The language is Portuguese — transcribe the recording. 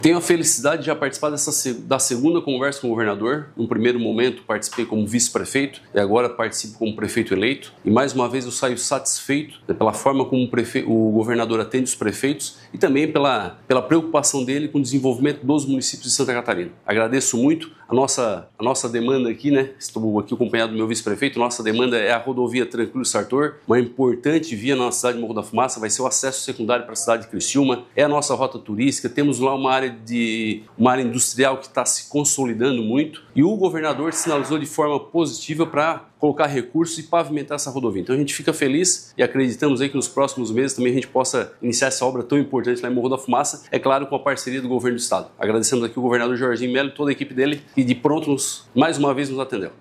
Tenho a felicidade de já participar da segunda conversa com o governador. No primeiro momento participei como vice-prefeito e agora participo como prefeito eleito. E mais uma vez eu saio satisfeito pela forma como o governador atende os prefeitos e também pela preocupação dele com o desenvolvimento dos municípios de Santa Catarina. Agradeço muito a nossa demanda aqui, né? Estou aqui acompanhado do meu vice-prefeito. Nossa demanda é a rodovia Tranquilo Sartor, uma importante via na cidade de Morro da Fumaça, vai ser o acesso secundário para a cidade de Criciúma. É a nossa rota turística, temos lá uma área industrial que está se consolidando muito e o governador sinalizou de forma positiva para colocar recursos e pavimentar essa rodovia. Então a gente fica feliz e acreditamos aí que nos próximos meses também a gente possa iniciar essa obra tão importante lá em Morro da Fumaça, é claro, com a parceria do governo do estado. Agradecemos aqui o governador Jorginho Melo e toda a equipe dele que de pronto mais uma vez nos atendeu.